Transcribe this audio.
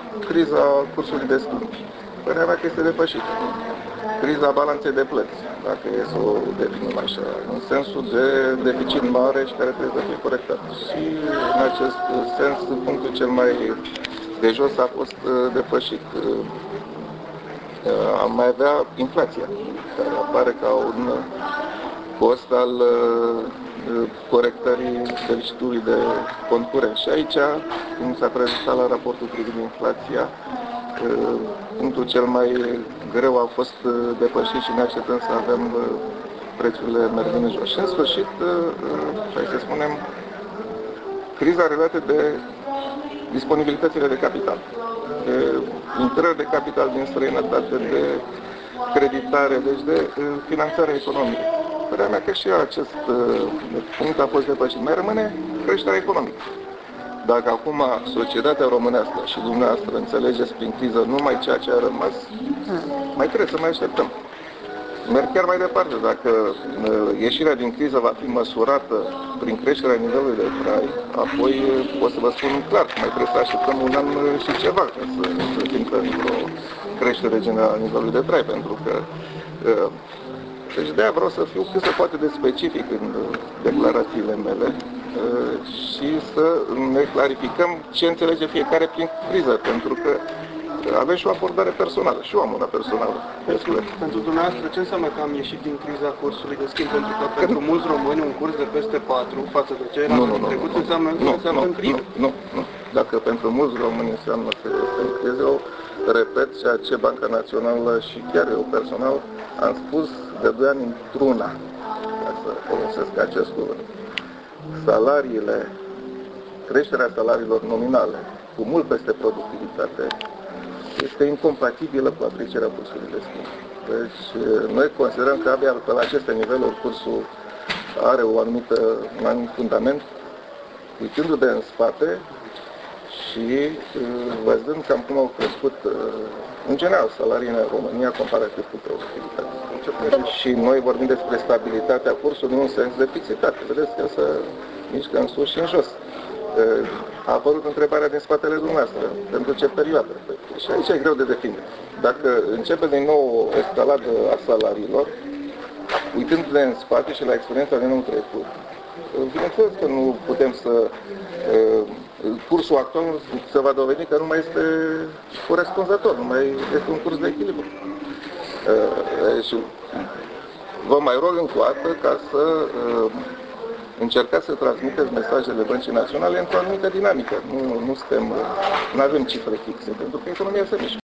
Criza cursului de schimb. Părerea mea că este depășită. Criza balanței de plăți, dacă e să o definim așa, în sensul de deficit mare și care trebuie să fie corectat. Și în acest sens, punctul cel mai de jos a fost depășit. Am mai avea inflația, care apare ca un cost al corectării deficitului de cont curent. Și aici, cum s-a prezentat la raportul privind inflația, punctul cel mai greu a fost depășit și ne așteptăm să avem prețurile mergând în jos. Și în sfârșit, hai să spunem, criza relată de disponibilitățile de capital, de intrări de capital din străinătate, de creditare, deci de finanțare economică. Părerea mea că și acest punct a fost depășit. Mai rămâne creșterea economică. Dacă acum societatea românească și dumneavoastră înțelegeți prin criză numai ceea ce a rămas, mai trebuie să mai așteptăm. Merg chiar mai departe. Dacă ieșirea din criză va fi măsurată prin creșterea nivelului de trai, apoi pot să vă spun clar că mai trebuie să așteptăm un an și ceva ca să intrăm într-o creștere generală a nivelului de trai, pentru că deci de-aia vreau să fiu cât se poate de specific în declarațiile mele și să ne clarificăm ce înțelege fiecare prin criză, pentru că avem și o abordare personală, și eu am una personală. Pentru dumneavoastră, ce înseamnă că am ieșit din criza cursului de schimb? Pentru că pentru mulți români un curs de peste 4 față de ce era anul trecut înseamnă că se află în criză. Nu. Dacă pentru mulți români înseamnă că este în criză, eu repet ceea ce Banca Națională și chiar eu personal am spus de 2 ani într-una, ca să folosesc acest cuvânt. Salariile, creșterea salariilor nominale, cu mult peste productivitate, este incompatibilă cu aprecierea cursului de schimb. Deci, noi considerăm că abia pe la aceste niveluri cursul are un anumit fundament, uitându-de în spate și văzând cam cum au crescut în general salariile în România comparativ cu productivitatea. Și noi vorbim despre stabilitatea cursului în un sens de fixitate. Vedeți că se mișcă în sus și în jos. A apărut întrebarea din spatele dumneavoastră. Pentru ce perioadă? Și aici e greu de definit. Dacă începe din nou o escaladă a salariilor, uitându-ne în spate și la experiența din anul trecut, bineînțeles că nu putem să... cursul actual se va dovedi că nu mai este corespunzător, nu mai este un curs de echilibru. Și vă mai rog încă o dată ca să încercați să transmiteți mesajele Băncii Naționale într-o anumită dinamică. Nu avem cifre fixe, pentru că economia se mișcă.